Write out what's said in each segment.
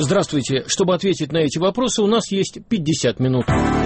Здравствуйте. Чтобы ответить на эти вопросы, у нас есть 50 минут.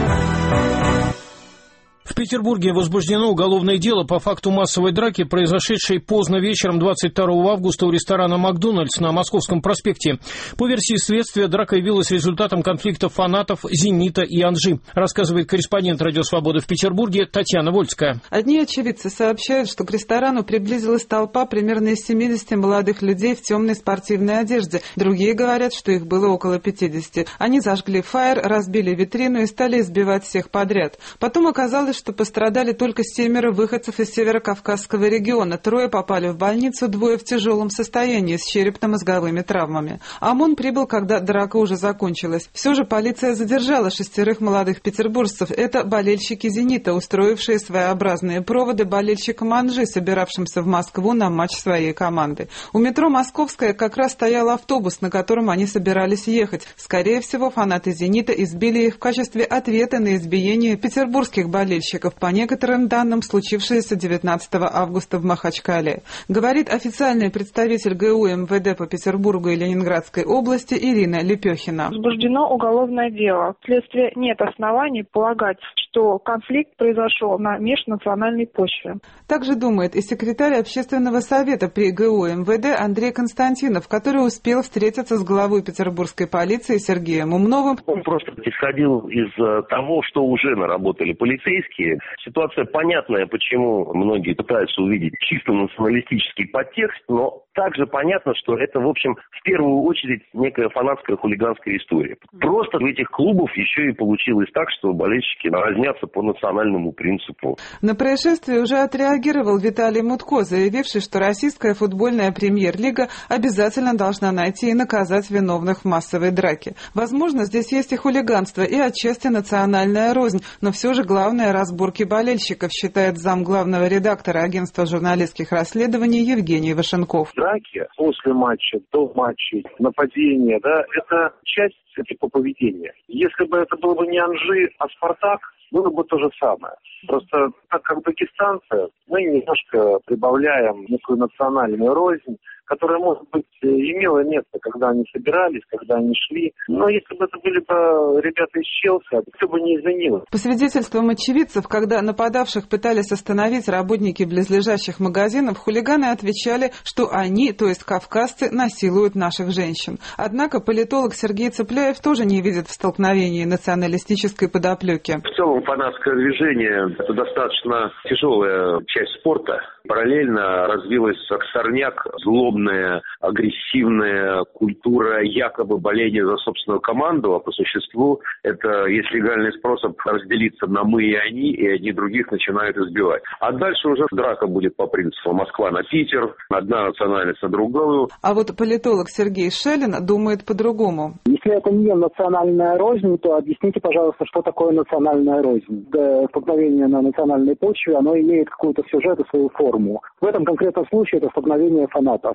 В Петербурге возбуждено уголовное дело по факту массовой драки, произошедшей поздно вечером 22 августа у ресторана «Макдональдс» на Московском проспекте. По версии следствия, драка явилась результатом конфликта фанатов «Зенита» и «Анжи», рассказывает корреспондент «Радио Свобода» в Петербурге Татьяна Вольская. Одни очевидцы сообщают, что к ресторану приблизилась толпа примерно из 70 молодых людей в темной спортивной одежде. Другие говорят, что их было около 50. Они зажгли фаер, разбили витрину и стали избивать всех подряд. Потом оказалось, что пострадали только 7 выходцев из Северокавказского региона. 3 попали в больницу, 2 в тяжелом состоянии с черепно-мозговыми травмами. ОМОН прибыл, когда драка уже закончилась. Все же полиция задержала 6 молодых петербуржцев. Это болельщики «Зенита», устроившие своеобразные проводы болельщикам «Анжи», собиравшимся в Москву на матч своей команды. У метро «Московская» как раз стоял автобус, на котором они собирались ехать. Скорее всего, фанаты «Зенита» избили их в качестве ответа на избиение петербургских болельщиков, по некоторым данным, случившееся 19 августа в Махачкале. Говорит официальный представитель ГУ МВД по Петербургу и Ленинградской области Ирина Лепехина. Возбуждено уголовное дело. Вследствие нет оснований полагать, что конфликт произошел на межнациональной почве. Также думает и секретарь общественного совета при ГУ МВД Андрей Константинов, который успел встретиться с главой петербургской полиции Сергеем Умновым. Он просто исходил из того, что уже наработали полицейские. Ситуация понятная, почему многие пытаются увидеть чисто националистический подтекст, но также понятно, что это, в общем, в первую очередь некая фанатская хулиганская история. Просто в этих клубах еще и получилось так, что болельщики разнятся по национальному принципу. На происшествие уже отреагировал Виталий Мутко, заявивший, что российская футбольная премьер-лига обязательно должна найти и наказать виновных в массовой драке. Возможно, здесь есть и хулиганство, и отчасти национальная рознь, но все же главное — разборки болельщиков, считает зам главного редактора агентства журналистских расследований Евгений Вашенков. Драки после матча, до матча, нападения, это часть типа поведения. Если бы это было бы не «Анжи», а «Спартак», было бы то же самое. Просто так как дагестанцы, мы немножко прибавляем некую национальную рознь, которая, может быть, имела место, когда они собирались, когда они шли. Но если бы это были бы ребята из Челси, все бы не изменилось. По свидетельствам очевидцев, когда нападавших пытались остановить работники близлежащих магазинов, хулиганы отвечали, что они, то есть кавказцы, насилуют наших женщин. Однако политолог Сергей Цепляев тоже не видит в столкновении националистической подоплеки. В целом фанатское движение – это достаточно тяжелая часть спорта. Параллельно развилась как сорняк злобная, агрессивная культура якобы боления за собственную команду, а по существу это есть легальный способ разделиться на «мы» и одни других начинают избивать. А дальше уже драка будет по принципу Москва на Питер, одна национальность на другую. А вот политолог Сергей Шелин думает по-другому. Если это не национальная рознь, то объясните, пожалуйста, что такое национальная рознь. Столкновение на национальной почве, оно имеет какой-то сюжет и свою форму. В этом конкретном случае это столкновение фанатов.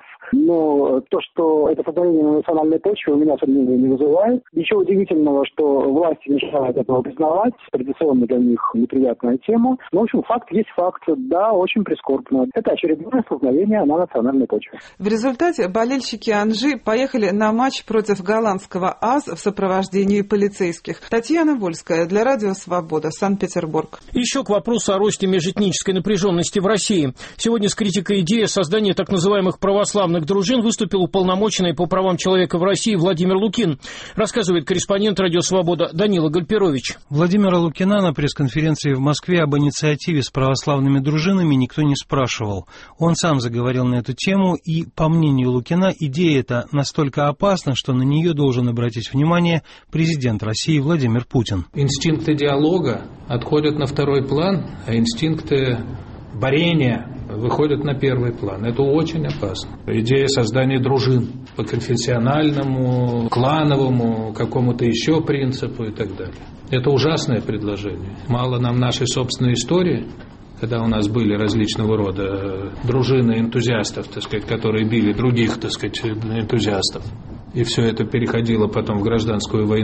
Но то, что это столкновение на национальной почве, у меня сомнений не вызывает. Ничего удивительного, что власти мешают этого признавать. Традиционно для них неприятная тема. Но, в общем, факт есть факт. Да, очень прискорбно. Это очередное столкновение на национальной почве. В результате болельщики «Анжи» поехали на матч против голландского АЗ в сопровождении полицейских. Татьяна Вольская для Радио Свобода, Санкт-Петербург. Еще к вопросу о росте межэтнической напряженности в России. Сегодня с критикой идеи создания так называемых православных дружин выступил уполномоченный по правам человека в России Владимир Лукин, рассказывает корреспондент «Радио Свобода» Данила Гальперович. Владимира Лукина на пресс-конференции в Москве об инициативе с православными дружинами никто не спрашивал. Он сам заговорил на эту тему, и, по мнению Лукина, идея эта настолько опасна, что на нее должен обратить внимание президент России Владимир Путин. Инстинкты диалога отходят на второй план, а инстинкты борения выходят на первый план. Это очень опасно. Идея создания дружин по конфессиональному, клановому, какому-то еще принципу и так далее. Это ужасное предложение. Мало нам нашей собственной истории, когда у нас были различного рода дружины энтузиастов, так сказать, которые били других, так сказать, энтузиастов. И все это переходило потом в гражданскую войну.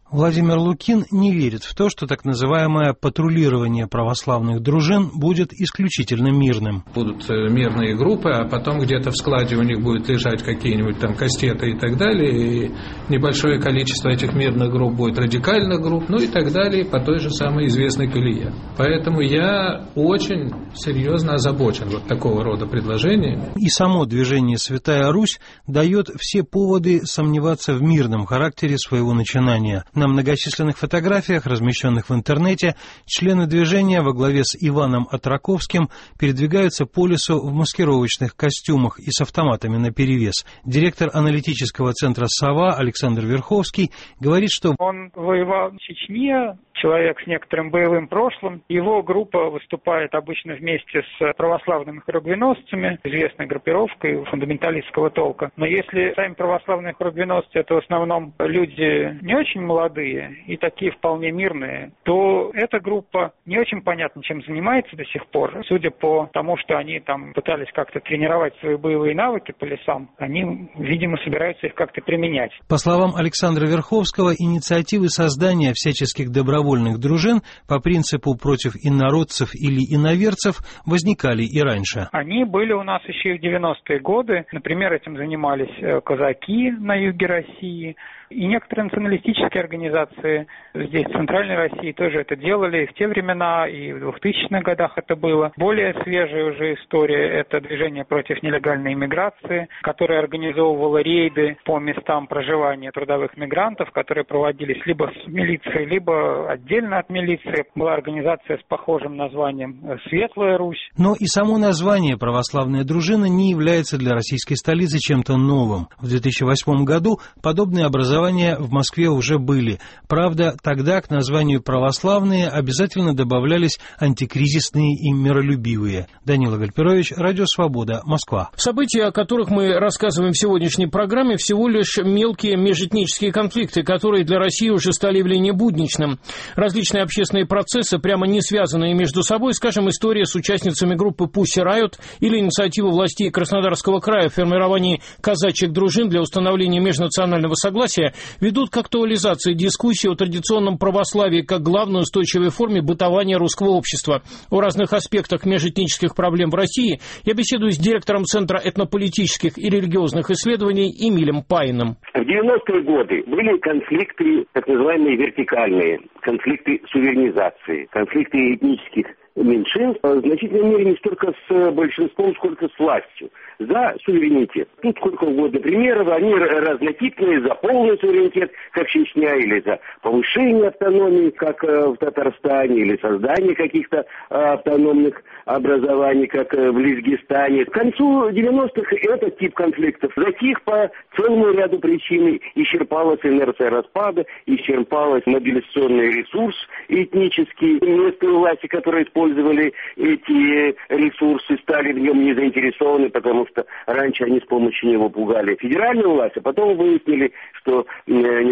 Владимир Лукин не верит в то, что так называемое патрулирование православных дружин будет исключительно мирным. Будут мирные группы, а потом где-то в складе у них будет лежать какие-нибудь там кастеты и так далее, и небольшое количество этих мирных групп будет радикальных групп, ну и так далее, по той же самой известной колее. Поэтому я очень серьезно озабочен вот такого рода предложениями. И само движение «Святая Русь» дает все поводы сомневаться в мирном характере своего начинания. На многочисленных фотографиях, размещенных в интернете, члены движения во главе с Иваном Отраковским передвигаются по лесу в маскировочных костюмах и с автоматами наперевес. Директор аналитического центра «Сова» Александр Верховский говорит, что он воевал в Чечне, человек с некоторым боевым прошлым. Его группа выступает обычно вместе с православными хоругвеносцами, известной группировкой фундаменталистского толка. Но если сами православные хоругвеносцы — это в основном люди не очень молодые и такие вполне мирные, то эта группа не очень понятно, чем занимается до сих пор. Судя по тому, что они там пытались как-то тренировать свои боевые навыки по лесам, они, видимо, собираются их как-то применять. По словам Александра Верховского, инициативы создания всяческих добровольных дружин по принципу против инородцев или иноверцев возникали и раньше. Они были у нас еще и в 90-е годы. Например, этим занимались казаки на юге России. И некоторые националистические организации здесь, в Центральной России, тоже это делали и в те времена, и в 2000-х годах это было. Более свежая уже история — это движение против нелегальной иммиграции, которое организовывало рейды по местам проживания трудовых мигрантов, которые проводились либо с милицией, либо отдельно от милиции. Была организация с похожим названием «Светлая Русь». Но и само название «Православная дружина» не является для российской столицы чем-то новым. В 2008 году подобные образования в Москве уже были. Правда, тогда к названию «православные» обязательно добавлялись антикризисные и миролюбивые. Данила Гальперович, Радио Свобода, Москва. События, о которых мы рассказываем в сегодняшней программе, всего лишь мелкие межэтнические конфликты, которые для России уже стали явлением будничным. Различные общественные процессы, прямо не связанные между собой, скажем, история с участницами группы Pussy Riot или инициатива властей Краснодарского края в формировании казачьих дружин для установления межнационального согласия, ведут к актуализации дискуссии о традиционном православии как главной устойчивой форме бытования русского общества. О разных аспектах межэтнических проблем в России я беседую с директором Центра этнополитических и религиозных исследований Эмилем Паиным. В 90-е годы были конфликты, так называемые вертикальные, конфликты суверенизации, конфликты этнических меньшинств, в значительной мере не столько с большинством, сколько с властью, за суверенитет. Тут сколько угодно примеров, они разнотипные, за полный суверенитет, как Чечня, или за повышение автономии, как в Татарстане, или создание каких-то автономных образований, как в Лезгистане. К концу 90-х этот тип конфликтов затих по целому ряду причин. Исчерпалась инерция распада, исчерпалась мобилизационный ресурс этнический. Местные власти, которые использовали эти ресурсы, стали в нем не заинтересованы, потому что раньше они с помощью него пугали федеральную власть, а потом выяснили, что